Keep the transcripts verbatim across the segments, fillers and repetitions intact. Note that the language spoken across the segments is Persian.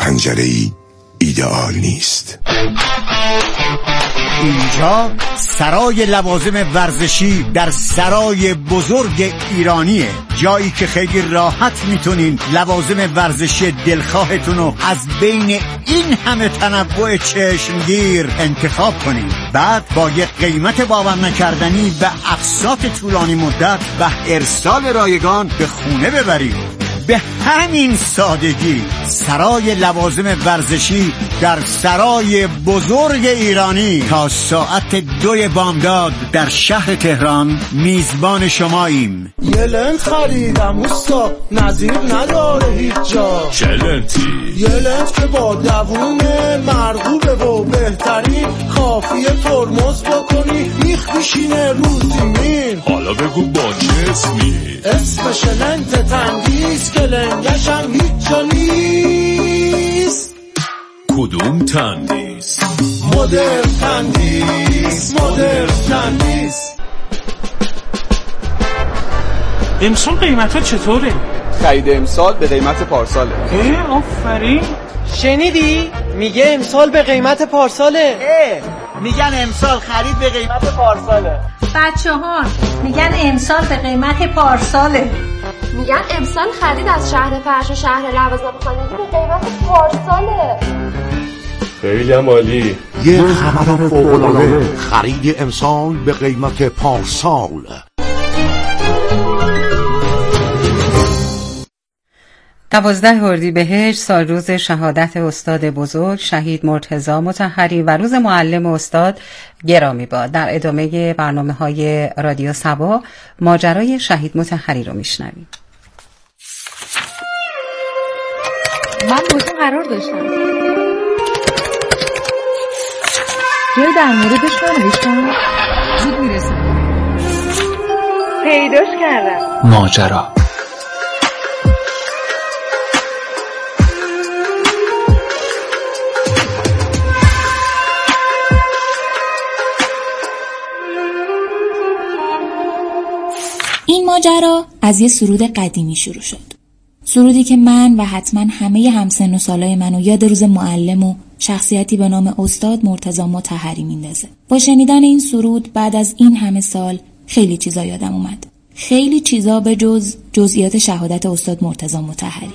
پنجره‌ای ایدئال نیست. اینجا سرای لوازم ورزشی در سرای بزرگ ایرانیه، جایی که خیلی راحت میتونین لوازم ورزشی دلخواهتون رو از بین این همه تنوع چشمگیر انتخاب کنین. بعد با یک قیمت باور نکردنی و اقساط طولانی مدت و ارسال رایگان به خونه ببرید. به همین سادگی سرای لوازم ورزشی در سرای بزرگ ایرانی تا ساعت دوی بامداد در شهر تهران میزبان شماییم. یه لنت خریدم اوستا، نظیر نداره هیچ جا. چه لنتی؟ یه لنت که با دوونه مرغوبه و بهترین، کافیه ترمز بکنی میخ میشینه رو زمین. حالا بگو با چه اسمی؟ اسمش لنت تندیس که لنگشم هیچ جا نیست. کدوم تندیس؟ مدر تندیس، مدر تندیس. امسال قیمت ها چطوره؟ خرید امسال به قیمت پارساله. اه آفرین. شنیدی؟ میگه امسال به قیمت پارساله. اه میگن امسال خرید به قیمت پارساله. بچه ها میگن امسال به قیمت پارساله. میگن امسال خرید از شهر فرش و شهر لوازم خانگی به قیمت پارساله. خیلی هم عالی. یه خبر فوق‌العاده، خرید امسال به قیمت پارسال. دوازده اردیبهشت سال روز شهادت استاد بزرگ شهید مرتضی مطهری و روز معلم استاد گرامی باد. در ادامه برنامه‌های رادیو صبا ماجرای شهید مطهری رو میشنویم. من با تو قرار داشتم یه در موردش ننوشتم، زود میرسم. پیداش کردم. ماجرا این ماجرا از یه سرود قدیمی شروع شد. سرودی که من و حتما همه همسن و سالای منو یاد روز معلم و شخصیتی به نام استاد مرتضی مطهری میندازه. با شنیدن این سرود بعد از این همه سال خیلی چیزا یادم اومد. خیلی چیزا به جز جزئیات شهادت استاد مرتضی مطهری.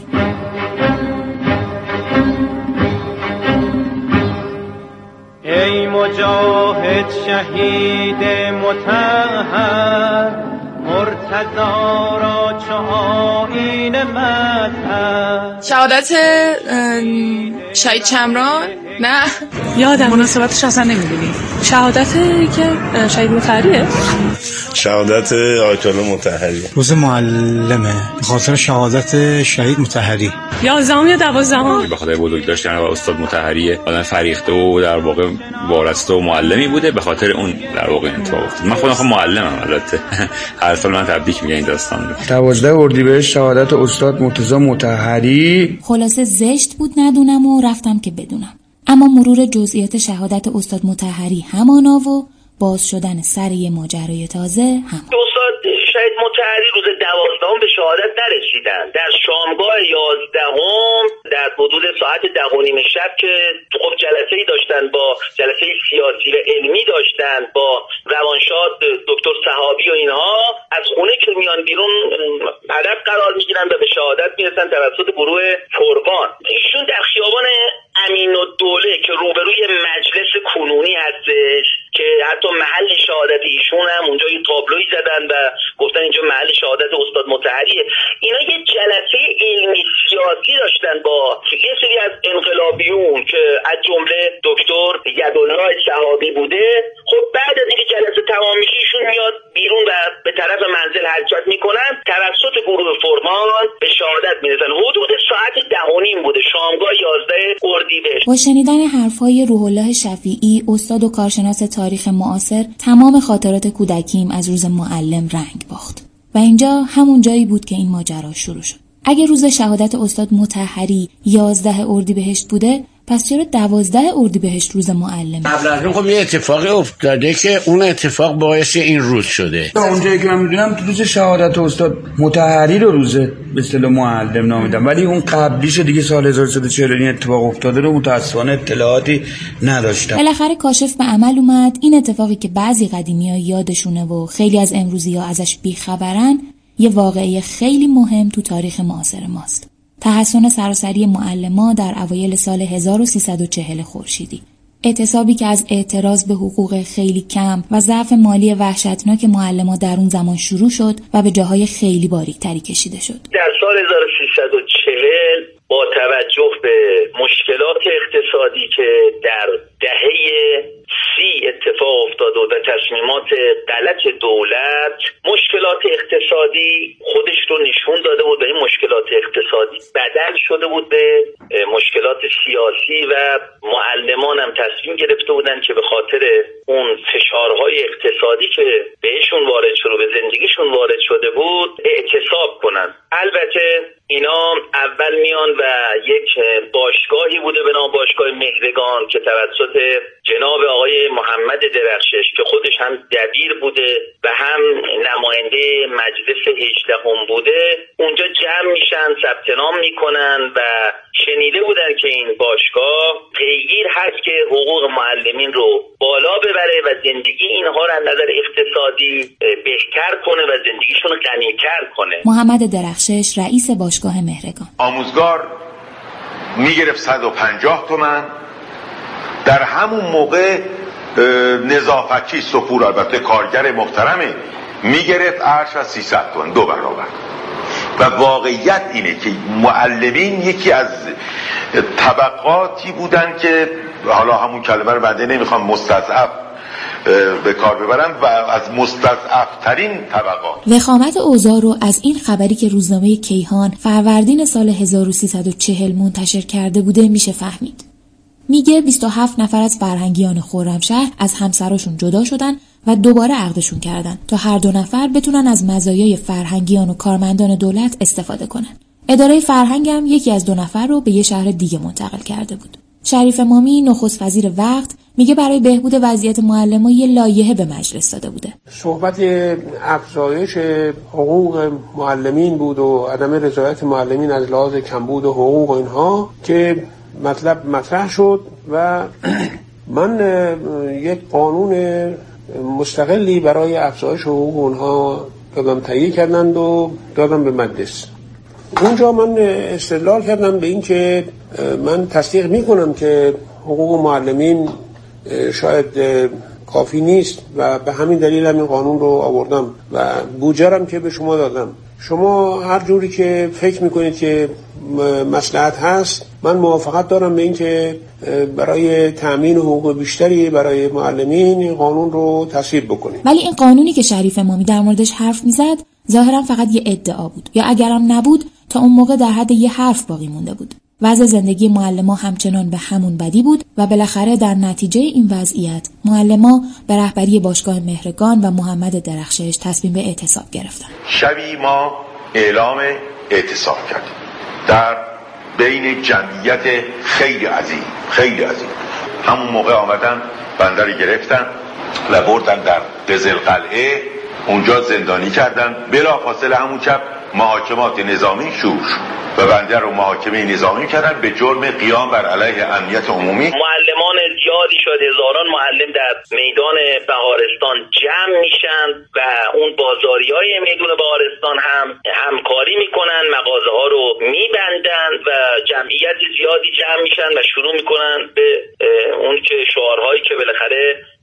ای مجاهد شهید مطهر، مرتضی را چو آیین مطهر. شهادت شهید چمران؟ نه یادم مناسبتش اصلا نمیدونی. شهادت که شهید مطهریه؟ شهادت آیت الله مطهری روز معلمه به خاطر شهادت شهید مطهری. یازدهم یا دوازدهم به خاطر بزرگ داشتن و استاد مطهری آدم فریخته و در واقع وارسته و معلمی بوده، به خاطر اون در واقع اتفاق افتاد. من خودم خودم معلمم، البته هر سال من تبریک میگم این داستان رو. دوازده اردیبهشت شهادت استاد مرتضی مطهری. خلاصه زشت بود ندونم و رفتم که بدونم. اما مرور جزئیات شهادت استاد مطهری همانا و باز شدن سر یه ماجرای تازه هم. استاد شهید مطهری روز دوازدهم به شهادت نرسیدن. در شامگاه یازدهم در حدود ساعت ده و نیم شب که خب جلسه‌ای داشتن، با جلسه سیاسی و علمی داشتن با روانشاد دکتر صحابی و اینها، از خونه که میان بیرون هدف قرار میگیرن و به شهادت میرسن توسط گروه فرقان. ایشون در خیابان امین‌الدوله که روبروی مجلس کنونی هستش که حتی محل شهادت ایشون هم اونجا یه تابلوی زدن و گفتن اینجا محل شهادت استاد مطهریه. اینا یه جلسه علمی سیاسی داشتن با یه سری از انقلابیون که از جمله دکتر یدالله صحابی بوده. خب بعد از اینکه جلسه تمام میشه ایشون میاد بیرون و به طرف منزل حرکت میکنن، توسط گروه فرمان به شهادت میرسن. حدود ساعت ده و نیم بوده، شامگاه یازده اردیبهشت. با شنیدن حرفای روح الله شفیعی، استاد و کارشناس تاریخ معاصر، تمام خاطرات کودکیم از روز معلم رنگ باخت و اینجا همون جایی بود که این ماجرا شروع شد. اگه روز شهادت استاد مطهری یازده اردیبهشت بوده، پس چرا دوازده اردیبهشت روز معلمه؟ قبل از اون خب یه اتفاقی افتاده که اون اتفاق باعث این روز شده. اونجایی که من میدونم تو روز شهادت استاد مطهری رو روز به اصطلاح معلم نامیدن، ولی اون قبلیش دیگه سال هزار و سیصد و چهل این اتفاق افتاده رو متأسفانه اطلاعاتی نداشتم. بالاخره کاشف به عمل اومد. این اتفاقی که بعضی قدیمی‌ها یادشونه و خیلی از امروزی‌ها ازش بیخبرن، یه واقعه خیلی مهم تو تاریخ معاصر ماست. تحسن سراسری معلما در اوایل سال هزار و سیصد و چهل خورشیدی. اعتصابی که از اعتراض به حقوق خیلی کم و ضعف مالی وحشتناک معلما در اون زمان شروع شد و به جاهای خیلی باریک‌تری کشیده شد. در سال هزار و سیصد و چهل با توجه به مشکلات اقتصادی که در دهه سی اتفاق افتاد و تصمیمات غلط دولت، مشکلات اقتصادی خودش رو نشون داده بود و این مشکلات اقتصادی بدل شده بود به مشکلات سیاسی و معلمان هم تصمیم گرفته بودن که به خاطر اون فشارهای اقتصادی که بهشون وارد شده، به زندگیشون وارد شده بود، اعتصاب کنن. البته اینا اول میان و یک باشگاهی بوده به نام باشگاه مهرگان که توسط جناب آقای محمد درخشش که خودش هم دبیر بوده و هم نماینده مجلس هجدهم بوده اونجا جمع میشن، ثبت نام میکنن و شنیده بودن که این باشگاه پیگیر هست که حقوق معلمین رو بالا ببره و زندگی اینها رو از نظر اقتصادی بهتر کنه و زندگیشون رو غنی‌تر کنه. محمد درخشش رئیس باشگاه مهرگان: آموزگار میگرفت صد و پنجاه تومن، در همون موقع نظافتچی سفور البته کارگر محترمه میگرفت ارش از سیصد تومن، دو برابر. و واقعیت اینه که معلمین یکی از طبقاتی بودن که حالا همون کلمه رو بنده نمیخوام مستضعف به کار ببرم و از مستضعف ترین طبقات. وخامت اوضاع رو از این خبری که روزنامه کیهان فروردین سال هزار و سیصد و چهل منتشر کرده بوده میشه فهمید. میگه بیست و هفت نفر از فرهنگیان خرمشهر از همسراشون جدا شدن و دوباره عقدشون کردن تا هر دو نفر بتونن از مزایای فرهنگیان و کارمندان دولت استفاده کنن. اداره فرهنگ هم یکی از دو نفر رو به یه شهر دیگه منتقل کرده بود. شریف مامی نخست وزیر وقت میگه برای بهبود وضعیت معلمان یه لایحه به مجلس داده بوده. صحبت افزایش حقوق معلمین بود و عدم رضایت معلمین از لحاظ کمبود حقوق اینها که مطلب مطرح شد و من یک قانون مستقلی برای افزایش حقوق اونها دادم، تهیه کردند و دادم به مجلس. اونجا من استدلال کردم به این که من تصدیق میکنم که حقوق معلمین شاید کافی نیست و به همین دلیل هم این قانون رو آوردم و بودجه‌ام که به شما دادم. شما هر جوری که فکر میکنید که مصلحت هست، من موافقت دارم به این که برای تأمین حقوق بیشتری برای معلمین این قانون رو تصویب بکنید. ولی این قانونی که شریف مامی در موردش حرف میزد ظاهرا فقط یه ادعا بود، یا اگرم نبود تا اون موقع در حد یه حرف باقی مونده بود. وضع زندگی معلما همچنان به همون بدی بود و بالاخره در نتیجه این وضعیت معلما به رهبری باشگاه مهرگان و محمد درخشش تصمیم به اعتصاب گرفتن. شبی ما اعلام اعتصاب کردیم در بین جمعیت خیلی عظیم خیلی عظیم. همون موقع آمدن بنده رو گرفتن و بردن در قزلقلعه، اونجا زندانی کردن. بلافاصله همون شب محاکمات نظامی شروع شد و بنده رو محاکمه نظامی کردن به جرم قیام بر علیه امنیت عمومی. معلمان زیادی شد، هزاران معلم در میدان بهارستان جمع میشن و اون بازاریای میدان بهارستان هم همکاری میکنن، مغازه ها رو میبندن و جمعیت زیادی جمع میشن و شروع میکنن به اون که شعارهایی که بالاخره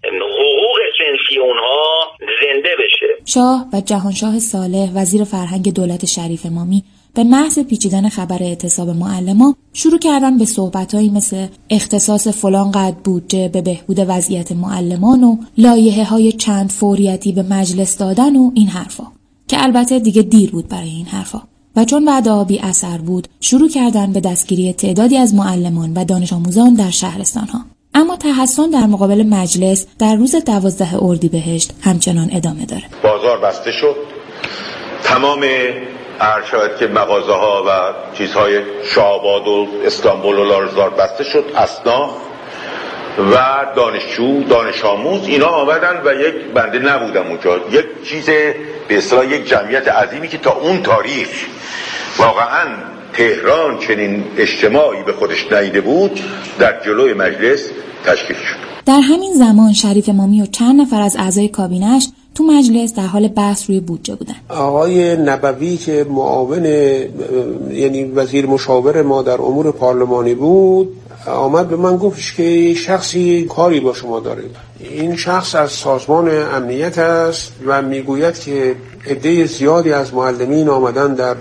حقوق جنسی اونها زنده بشه. شاه و جهانشاه صالح وزیر فرهنگ دولت شریف مامی به محض پیچیدن خبر اعتصاب معلما شروع کردن به صحبتایی مثل اختصاص فلان قدر بودجه به بهبود وضعیت معلمان و لایحه های چند فوریتی به مجلس دادن و این حرفا، که البته دیگه دیر بود برای این حرفا و چون وعده بی اثر بود شروع کردن به دستگیری تعدادی از معلمان و دانش آموزان در شهرستان ها. اما تحسن در مقابل مجلس در روز دوازده اردیبهشت همچنان ادامه داره. بازار بسته شد، تمام هر شاید که مغازه ها و چیزهای شاه‌آباد و استانبول و لارزدار بسته شد، اسنا و دانشجو دانش آموز اینا آمدن و یک بنده نبودم اونجا، یک چیز به اصطلاح یک جمعیت عظیمی که تا اون تاریخ واقعا تهران چنین اجتماعی به خودش ندیده بود در جلوی مجلس تشکیل شد. در همین زمان شریف امامی و چند نفر از اعضای کابینش تو مجلس در حال بحث روی بودجه بودن. آقای نبوی که معاون یعنی وزیر مشاور ما در امور پارلمانی بود آمد به من گفتش که شخصی کاری با شما داره. این شخص از سازمان امنیت است و میگوید که عده زیادی از معلمین آمدن در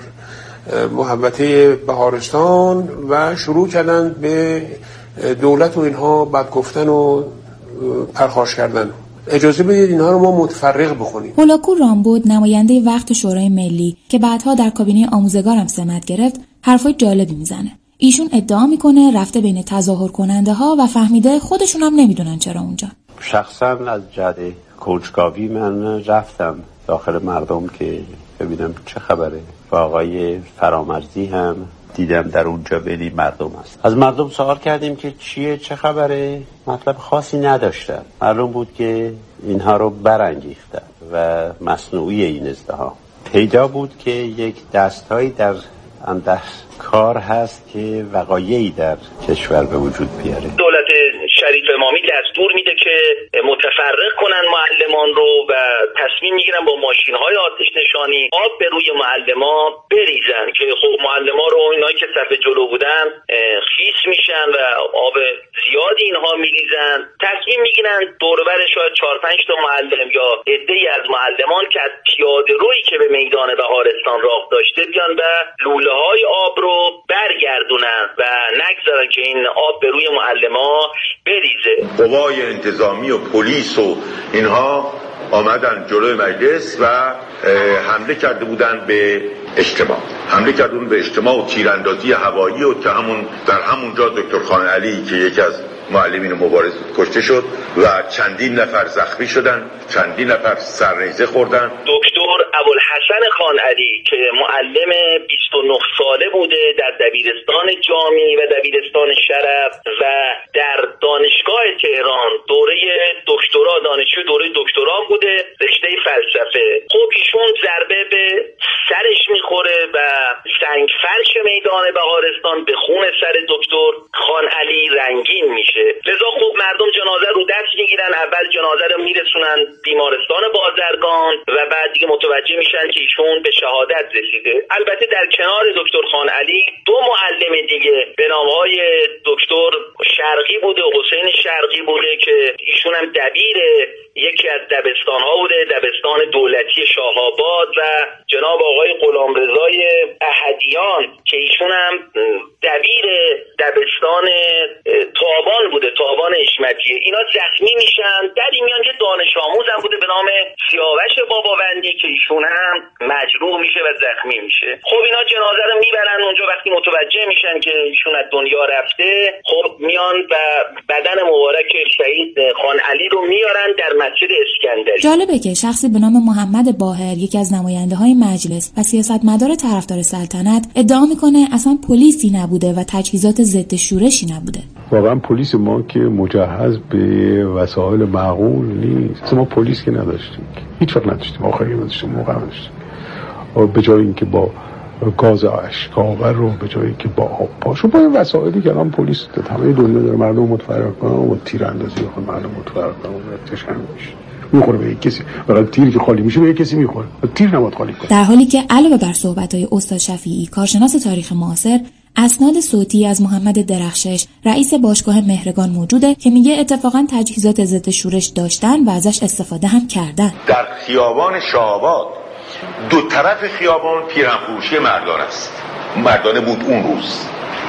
محوطه بهارستان و شروع کردن به دولت و اینها بد گفتن و پرخاش کردن. اجازه بدید اینها رو ما متفرق بخونیم. هولاکو رامبود نماینده وقت شورای ملی که بعدها در کابینه آموزگار هم سمت گرفت حرفای جالبی میزنه. ایشون ادعا میکنه رفته بین تظاهر کننده ها و فهمیده خودشون هم نمیدونن چرا اونجا. شخصا از جهت کنجکاوی من رفتم داخل مردم که ببینم چه خبره و آقای فرامرزی هم دیدم در اونجا بین مردم است. از مردم سوال کردیم که چیه چه خبره، مطلب خاصی نداشتن. معلوم بود که اینها رو برانگیختن و مصنوعی این ازدحام. پیدا بود که یک دستهایی در اندر کار هست که وقایعی در کشور به وجود بیاره. دولت شریف امامی دستور میده که متفرق کنن معلمان رو و تصمیم میگیرن با ماشین‌های آتش نشانی آب به روی معلما بریزن که خب معلما رو اینایی که صف جلو بودن خیس میشن و آب زیادی اینها میریزن. تصمیم میگیرن دور و بر شاید چهار پنج تا معلم یا عده‌ای از معلمان که از پیاده رویی که به میدان بهارستان راه داشته بیان و لوله‌های آب رو برگردونن و نگذارن که این آب به روی معلما بریزه. قوای انتظامی و پلیس و اینها آمدن جلوی مجلس و حمله کرده بودن به اجتماع. حمله کرده بودن به اجتماع و تیراندازی هوایی و که همون در همونجا دکتر خان علی که یکی از معلمین مبارز کشته شد و چندین نفر زخمی شدن، چندین نفر سرنیزه خوردن. دکتر ابوالحسن خان علی که معلم بیست و نه ساله بوده در دبیرستان جامی و دبیرستان شرف و در دانشگاه تهران دوره دکترا دانشجو دوره دکترا بوده رشته فلسفه. خب ایشون ضربه به سرش میخوره و سنگ فرش میدان بهارستان به خون سر دکتر خان علی رنگین میشه. لذا خب مردم جنازه رو دست میگیرن، اول جنازه رو میرسونن بیمارستان بازرگان و بعد دیگه متوجه میشن که ایشون به شهادت رسیده. البته در کنار دکتر خان علی دو معلم دیگه به نامهای دکتر شرقی بوده، حسین شرقی بوده که ایشون هم دبیر یکی از دبستان ها بوده، دبستان دولتی شاه‌آباد، و جناب آقای غلامرضای احدیان که ایشون هم دبیر دبستان تابان بوده، تابان حشمتیه. اینا زخمی میشن. در این میان یه دانش آموز هم بوده به نام سیاوش باباوندی که ایشون هم مجروح میشه و زخمی میشه. خب اینا جنازه رو میبرن اونجا. وقتی متوجه میشن که ایشون از دنیا رفته، خب میان و بدن مبارک شهید خان علی رو میارن در مسجد اسکندری. جالبه که شخصی به نام محمد باهر، یکی از نماینده‌های مجلس و سیاستمدار طرفدار سلطنت، ادعا میکنه اصلا پلیسی نبوده و تجهیزات ضد شورشی نبوده. واقعا پلیس ما که مجهز به وسایل معقول نیست. ما پلیس که نداشتیم، هیچ وقت نداشتیم، آخری نداشتیم، موقع نداشتیم. به جای اینکه با گاز اشکاور رو به جایی که با آب پاشو با این وسایلی که الان پلیس همه دنیا داره مردم متفرق کنه و تیر اندازی کنه مردم متفرق کنه و تشن میشه میخوره به یک کسی، فقط تیری که خالی میشه به یک کسی میخوره، تیر نباید خالی کنه. در حالی که علاوه بر صحبت‌های استاد شفیعی، کارشناس تاریخ معاصر، اسناد صوتی از محمد درخشش، رئیس باشگاه مهرگان موجوده که میگه اتفاقا تجهیزات ضد شورش داشتن و ازش استفاده هم کردن. در خیابان شاه‌آباد دو طرف خیابان پیرهن‌فروشی مردان است، مردانه بود اون روز،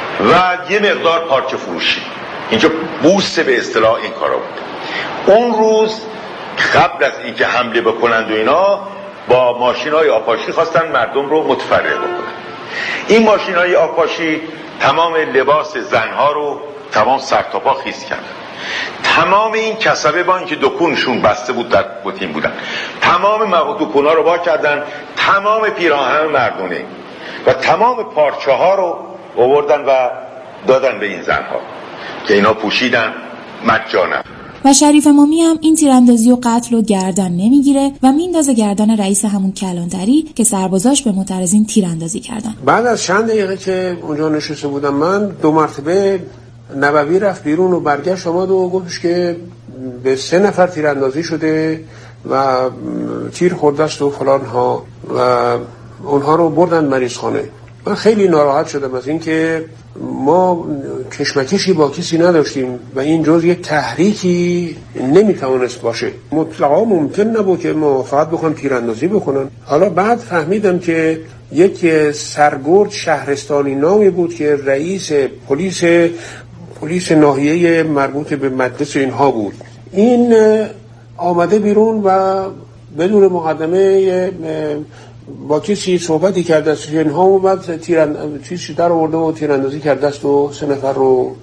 و یه مقدار پارچه فروشی. اینجا بورس به اصطلاح این کارا بود. اون روز قبل از اینکه حمله بکنند و اینا با ماشین‌های آپاشی خواستن مردم رو متفرق بکنن. این ماشین‌های آپاشی تمام لباس زنها رو تمام سر تا پا خیس کردن. تمام این کسبه با اینکه دکونشون بسته بود در بوتین بودن، تمام دکونا رو وا کردن، تمام پیراهن مردونه و تمام پارچه ها رو آوردن و دادن به این زنها که اینا پوشیدن مجانا. و شریف امامی هم این تیراندازی و قتل و گردن نمیگیره و میندازه گردن رئیس همون کلانتری که سربازاش به معترضین تیراندازی کردن. بعد از چند دقیقه که اونجا نشسته بودم من، دو مرتبه نبوی رفت بیرون و برگشت آمد و گفتش که به سه نفر تیراندازی شده و تیر خورده است و فلان ها و اونها رو بردن مریض خانه. من خیلی ناراحت شدم از اینکه ما کشمکشی با کسی نداشتیم و این جز یک تحریکی نمیتوانست باشه. مطلقا ممکن نبود که ما فقط بخوام تیراندازی بکنن. حالا بعد فهمیدم که یک سرگرد شهرستانی نامی بود که رئیس پلیس پلیس ناحیه مربوط به مجلس اینها بود. این آمده بیرون و بدون مقدمه با کسی صحبتی کرده است اینها و بعد تیراندازی چیزی در آورده و تیراندازی کرده است و سه نفر رو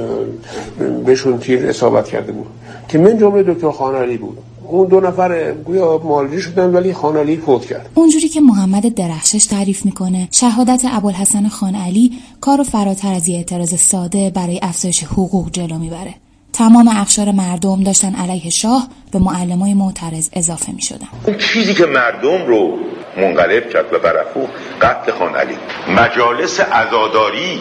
بهشون تیر اصابت کرده بود که من جمله دکتر خانعلی بود. اون دو نفر گویا معالجه شدن ولی خانعلی فوت کرد. اونجوری که محمد درخشش تعریف میکنه، شهادت ابوالحسن خانعلی کارو فراتر از یه اعتراض ساده برای افزایش حقوق جلو میبره. تمام اقشار مردم داشتن علیه شاه به معلمای معترض اضافه میشدن. اون چیزی که مردم رو منقلب کرد و برافروخت قتل خانعلی. مجالس عزاداری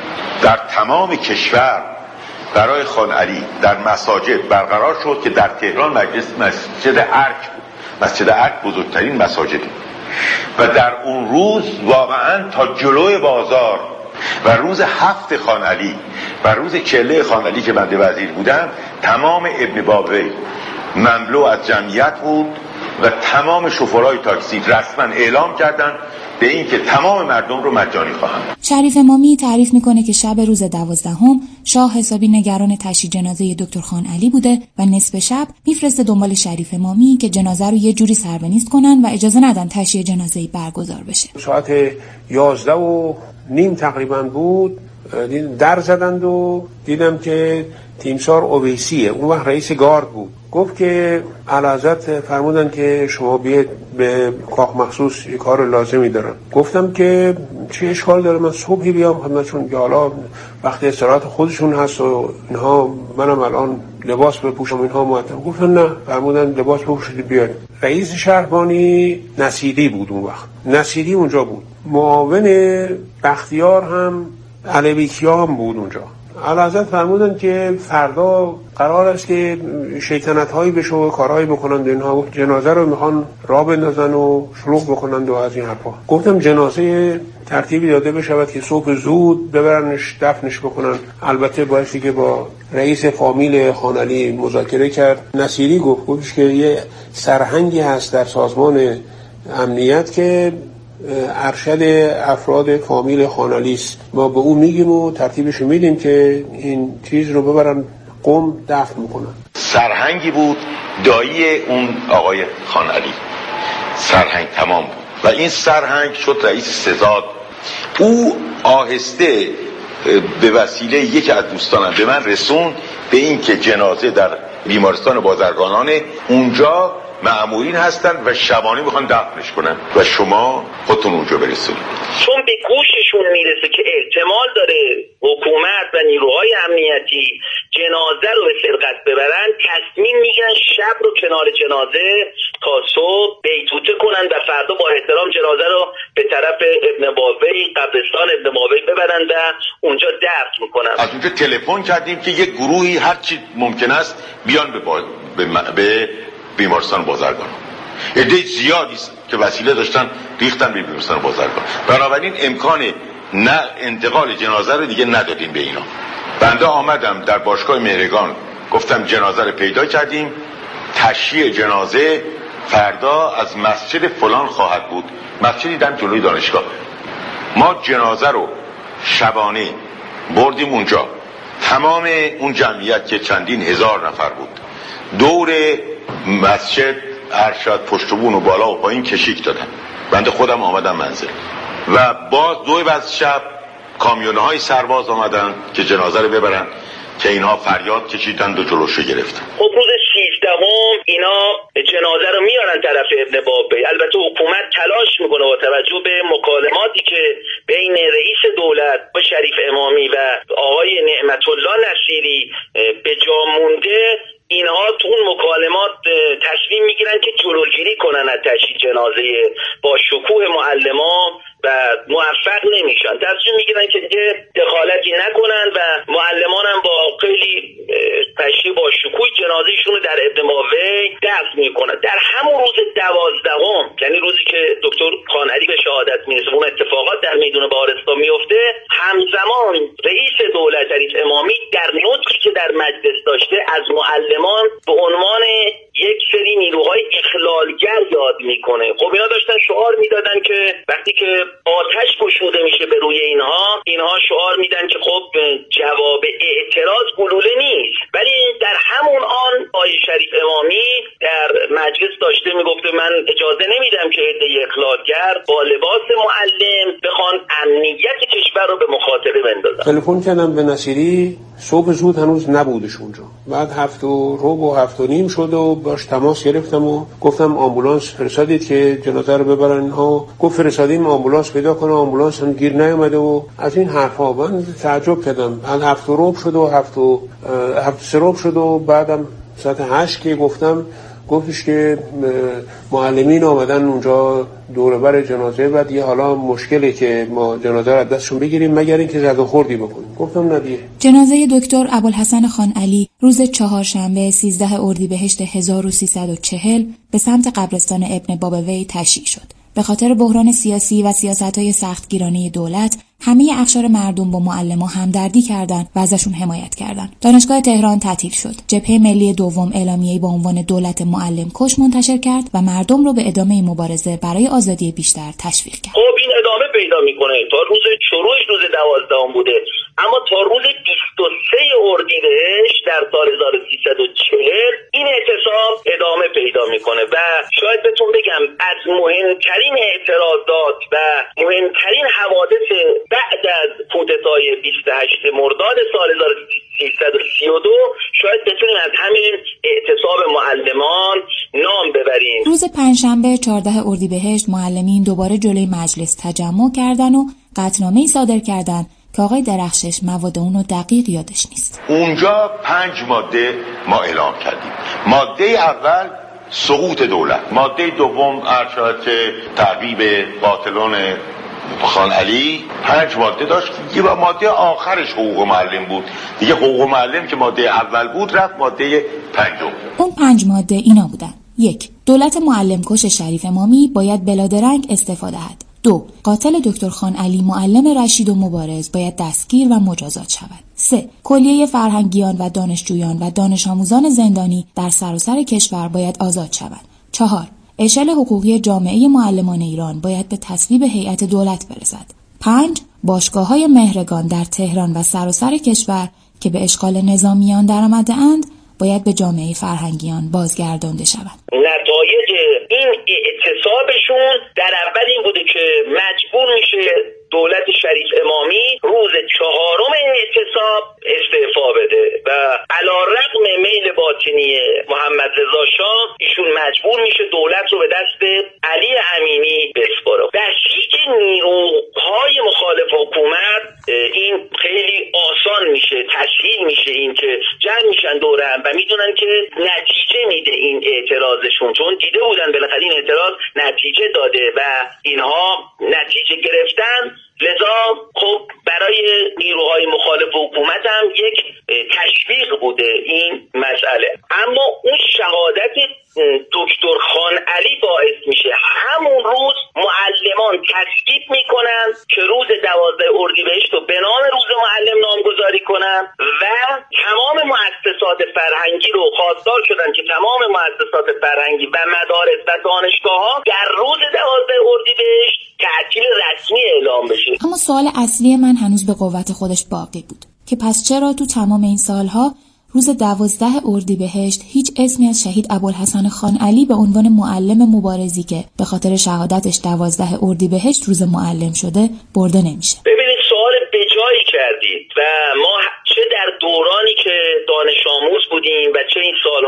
در تمام کشور برای خانعلی در مساجد برقرار شد که در تهران مجلس مسجد ارک بود. مسجد ارک بزرگترین مساجد و در اون روز واقعا تا جلوی بازار و روز هفت خانعلی و روز چله خانعلی که بنده وزیر بودم تمام ابن بابی مملو از جمعیت بود و تمام شوفرهای تاکسی رسما اعلام کردند به این که تمام مردم رو مجانی خواهند. شریف امامی تعریف میکنه که شب روز دوازدهم شاه حسابی نگران تشییع جنازه دکتر خانعلی بوده و نصف شب میفرسته دنبال شریف امامی که جنازه رو یه جوری سربنیست کنن و اجازه ندن تشییع جنازه برگزار بشه. ساعت یازده و نیم تقریبا بود، در زدند و دیدم که تیمسار اویسیه، اون وقت رئیس گارد بود، گفت که اعلیحضرت فرمودن که شما بیاید به کاخ مخصوص یک کار لازمی دارن. گفتم که چه اشکال داره من صبحی بیام خدمتشون که حالا وقت استراحت خودشون هست و اینها منم الان لباس بپوشم اینها معطل. گفتن نه، فرمودن لباس بپوشید بیاید. رئیس شهربانی نصیری بود اون وقت، نصیری اونجا بود، معاون بختیار هم علویکیان بود اونجا. اعلیحضرت فرمودن که فردا قرار است که شیطنت هایی بشه و کارهایی بکنند، اینها جنازه رو میخوان راه بندازن و شلوغ بکنند و از این حرفا. گفتم جنازه ترتیبی داده بشود که صبح زود ببرنش دفنش بکنن. البته بایستی که با رئیس فامیل خانعلی مذاکره کرد. نصیری گفت گفتش که یه سرهنگی هست در سازمان امنیت که ارشد افراد فامیل خانعلی است، ما به اون میگیم و ترتیبشو میدیم که این چیز رو ببرن قم دفن میکنن. سرهنگی بود، دایی اون آقای خانعلی سرهنگ تمام بود و این سرهنگ شد رئیس سزاد. او آهسته به وسیله یکی از دوستانم به من رسون به این که جنازه در بیمارستان بازرگانان اونجا مأمورین هستند و شبانه میخوان دفنش کنن و شما خودتون اونجا برسونید. چون به گوششون میرسه که احتمال داره حکومت و نیروهای امنیتی جنازه رو به سرقت ببرن، تصمیم میگیرن شب رو کنار جنازه تا صبح بیتوته کنن و فردا با احترام جنازه رو به طرف ابن بابی، قبرستان ابن بابی ببرن و اونجا دفن میکنن. از اونجا تلفن کردیم که یک گروهی هر چی ممکن است بیان به با... به, م... به بیمارستان بازرگان. عده زیادی که وسیله داشتن ریختن به بیمارستان بازرگان. بنابراین امکان نه انتقال جنازه رو دیگه ندادیم به اینا. بنده آمدم در باشگاه مهرگان گفتم جنازه رو پیدا کردیم، تشییع جنازه فردا از مسجد فلان خواهد بود، مسجدی دم جلوی دانشگاه. ما جنازه رو شبانه بردیم اونجا، تمام اون جمعیت که چندین هزار نفر بود دور مسجد ارشد پشت و بون و بالا و پایین کشیک دادن. بنده خودم آمدم منزل و باز دو بعد شب کامیون‌های سرباز آمدن که جنازه رو ببرن که اینها فریاد کشیدند و جلوشو گرفتن. خب روز شانزدهم اینا جنازه رو میارن طرف ابن بابی. البته حکومت تلاش میکنه با توجه به مکالماتی که بین رئیس دولت با شریف امامی و آقای نعمت الله نصیری به جا مونده، اینها تو اون مکالمات تصمیم میگیرن که جلوگیری کنن از تشییع جنازه با شکوه معلمان و موفق نمیشن. تصمیم میگیرن که دیگه دخالتی نکنن و معلمان هم با خیلی تشییع با شکوه جنازهشون رو در ابن ماوی دفن میکنن. در همون روز دوازدهم، یعنی روزی که دکتر خانعلی به شهادت میرسه، اون اتفاقات در میدون بهارستان میفته، همزمان رئیس دولت شریف امامی در نطقی که در مجلس داشته از معلمان به عنوان یک سری نیروهای اخلالگر یاد میکنه. خب اینا داشتن شعار میدادن که وقتی که آتش گشوده میشه به روی اینها، اینها شعار میدن که خب جواب اعتراض گلوله نیست. ولی در همون آن آقای شریف امامی در مجلس داشته میگفته من اجازه نمیدم که عده اخلالگر با لباس معلم بخوان امنیت کشور رو به مخاطره بندازن. تلفن کردم به نصیری، صبح زود هنوز نبودش اونجا. بعد هفت و ربع و هفت و نیم شد و باش تماس گرفتم و گفتم آمبولانس فرستادید که جنازه رو ببرن ها؟ گفت فرستادیم آمبولانس پیدا کنه، آمبولانس هم گیر نیومده و از این حرفا. من تعجب کردم. بعد هفت و ربع شد و هفت و هفت سه ربع شد و بعدم ساعت هشت که گفتم، گفتش که معلمین آمدن اونجا دور بر جنازه، بعد یه حالا مشکلی که ما جنازه رو از دستشون بگیریم مگر اینکه زد و خوردی بکنیم. گفتم ندیه. جنازه دکتر ابوالحسن خانعلی روز چهارشنبه سیزده اردیبهشت هزار و سیصد و چهل به سمت قبرستان ابن بابوی تشییع شد. به خاطر بحران سیاسی و سیاست‌های سختگیرانه دولت، همه اقشار مردم با معلما همدردی کردند و ازشون حمایت کردند. دانشگاه تهران تعطیل شد. جبهه ملی دوم اعلامیه‌ای با عنوان دولت معلم کش منتشر کرد و مردم رو به ادامه مبارزه برای آزادی بیشتر تشویق کرد. خب این ادامه پیدا میکنه تا روز شروعش روز دوازدهم بوده، اما تا روز بیست و سه اردیبهشت در سال هزار و سیصد و چهل این اعتصاب ادامه پیدا میکنه و شاید بهتون بگم از مهمترین اعتراضات و مهمترین حوادث بعد از کودتای بیست و هشت مرداد سال هزار و سیصد و سی و دو شاید بتونیم از همین اعتصاب معلمان نام ببریم. روز پنجشنبه چهارده اردیبهشت معلمین دوباره جلوی مجلس تجمع کردن و قطعنامه‌ای صادر کردن که آقای درخشش مواد اونو دقیق یادش نیست. اونجا پنج ماده ما اعلام کردیم. ماده اول سقوط دولت، ماده دوم ارشاد تعقیب قاتلان خانعلی، پنج ماده داشت. یه ماده آخرش حقوق معلم بود. دیگه حقوق معلم که ماده اول بود رفت ماده پنجم. اون پنج ماده اینا بودن: یک، دولت معلم کش شریف امامی باید بلادرنگ استفاده دهد. دو، قاتل دکتر خانعلی معلم رشید و مبارز باید دستگیر و مجازات شود. سه، کلیه فرهنگیان و دانشجویان و دانش آموزان زندانی در سراسر کشور باید آزاد شوند. چهار، اشل حقوقی جامعه معلمان ایران باید به تصویب هیئت دولت برسد. پنج، باشگاه‌های مهرگان در تهران و سراسر کشور که به اشغال نظامیان درآمده اند باید به جامعه فرهنگیان بازگردانده شوند. نتایج این اعتصابشون در اول این بوده که مجبور میشه دولت شریف امامی روز چهارم اعتصاب استعفا بده و علی‌رغم میل باطنی محمد رضا شاه ایشون مجبور میشه دولت رو به دست علی امینی بسپاره. در هیچ نیروهای مخالف حکومت این خیلی آسان میشه، تسهیل میشه این که جمع میشن دور هم و میدونن که نتیجه میده این اعتراضشون، چون دیده بودن بالاخره این اعتراض نتیجه داده و اینها نتیجه گرفتن. لذا خب برای نیروهای مخالف حکومت هم یک تشویق بوده این مسئله. اما اون شهادت دکتر خانعلی باعث میشه همون روز معلمان تصویب میکنن که روز دوازده اردیبهشت رو به نام روز معلم نامگذاری کنن و تمام مؤسسات فرهنگی رو خواستار شدن که تمام مؤسسات فرهنگی و مدارس و دانشگاه ها در روز دوازده اردیبهشت تعطیل رسمی اعلام بشه. اما سوال اصلی من هنوز به قوت خودش باقی بود که پس چرا تو تمام این سالها روز دوازده اردیبهشت هیچ اسمی از شهید ابوالحسن خانعلی به عنوان معلم مبارزی که به خاطر شهادتش دوازده اردیبهشت روز معلم شده برده نمیشه؟ ببینید سوال بجایی کردید و ما چه در دورانی که دانش آموز بودیم و چه این سالها که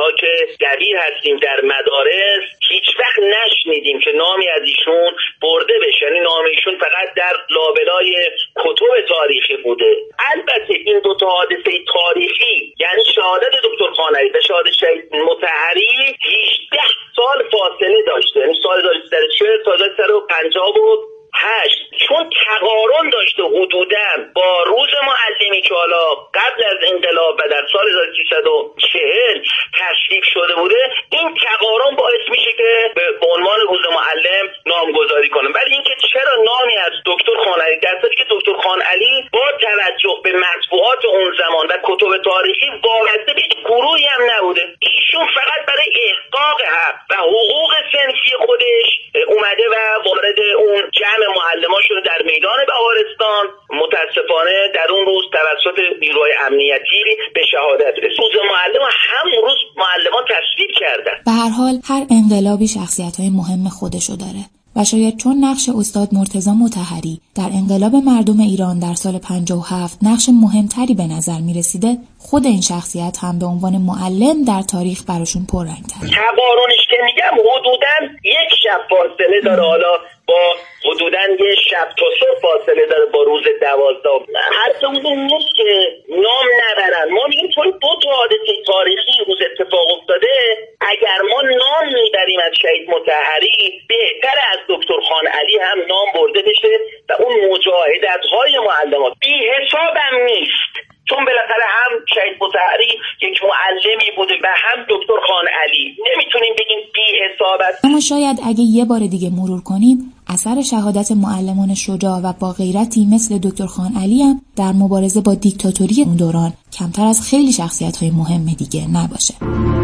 دبیر هستیم در مدارس هیچ وقت نشنیدیم که نامی از ایشون برده بشه، یعنی نام ایشون فقط در لابلای کتب تاریخی بوده. البته این دو تا حادثه تاریخی یعنی شهادت دکتر خان علی و شهادت شهید مطهری هجده سال فاصله داشته، یعنی سال هزار و سیصد و چهل تا هزار و سیصد و پنجاه و هشت، چون تقارن داشته حدوداً با روز معلمی که حالا قبل از انقلاب و در سال هزار و سیصد و چهل تشریف شده بوده، این تقارن باعث میشه که به عنوان روز معلم نامگذاری کنه. ولی اینکه چرا نامی از دکتر خان علی، در صورتی که دکتر خان علی با توجه به مطبوعات اون زمان و کتب تاریخی وابسته به هیچ گروهی هم نبوده، ایشون فقط برای احقاق حق و حقوق صنفی خودش اومده و وارد اون جمع معلمان شده در میدان بهارستان. متاسفانه در اون روز توسط نیروهای امنیتی به شهادت رسید. روز معلم همون روز معلمان تصویب کردن. به هر حال هر انقلابی شخصیت‌های مهم خودشو داره و شاید چون نقش استاد مرتضی مطهری در انقلاب مردم ایران در سال پنجاه و هفت نقش مهمتری به نظر می‌رسیده، خود این شخصیت هم به عنوان معلم در تاریخ براشون پررنگ‌تره. تقارنش که میگم حدوداً یک شب فاصله داره، حالا با حدوداً یه شب تا صبح فاصله داره با روز دوازده. حتی اون نیست که نام نبرن. ما میگیم چون دو تا حادثه تاریخی روز اتفاق افتاده، اگر ما نام میبریم از شهید مطهری، بهتر از دکتر خان علی هم نام برده بشه و اون مجاهدت‌های معلمات بی حساب هم نیست، چون بالاخره هم شهید مطهری یک معلمی بوده و هم دکتر خان علی، نمیتونیم بگیم بی حساب است. اما شاید اگه یه بار دیگه مرور کنیم، اثر شهادت معلمان شجاع و با غیرتی مثل دکتر خان علی هم در مبارزه با دیکتاتوری اون دوران کمتر از خیلی شخصیت‌های مهم دیگه نباشه.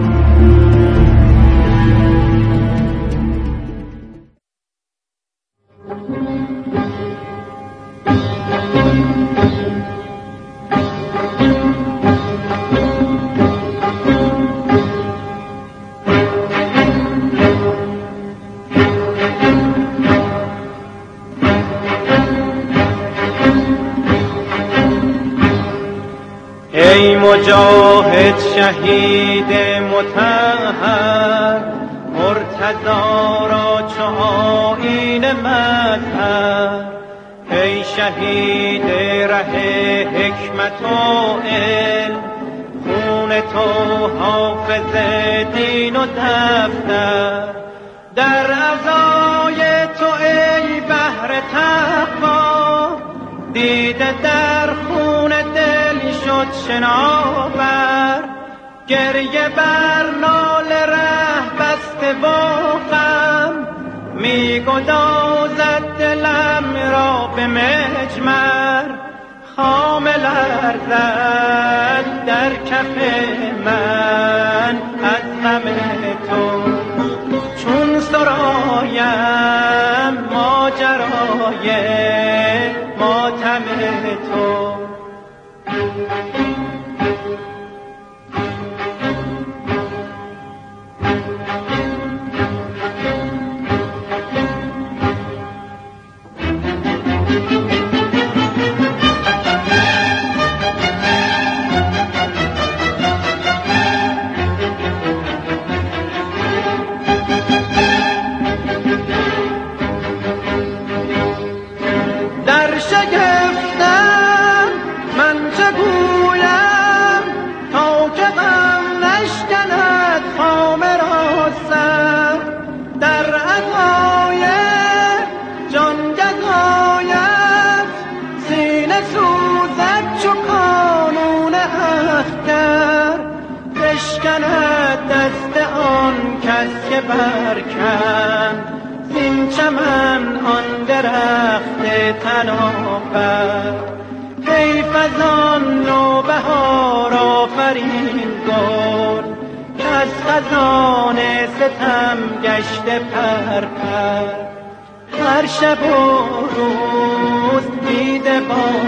ای مجاهد شهید مطهر، مرتضی را چو آیین مطهر. ای شهید ره حکمت و علم، خون تو حافظ دین و دفتر. در عزای تو ای بحر تقوا، دیده در خون دل شد شناور. گریه بر نال ره بسته و غم، می گدازد دلم را به مجمر. خام لرزد در کف من از غم تو، چون سرایم ماجرای ماتم تو. که برکند زین چمن آن درخت تناور. حیف از آن نوبهار آفرین گل، که از خزان ستم گشته پرپر. هر شب و روز دیده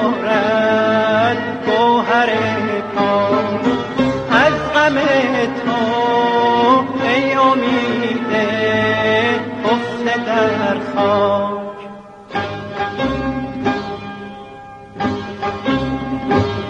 بارد گوهر کان از غم تو. ای امید افته در خاک،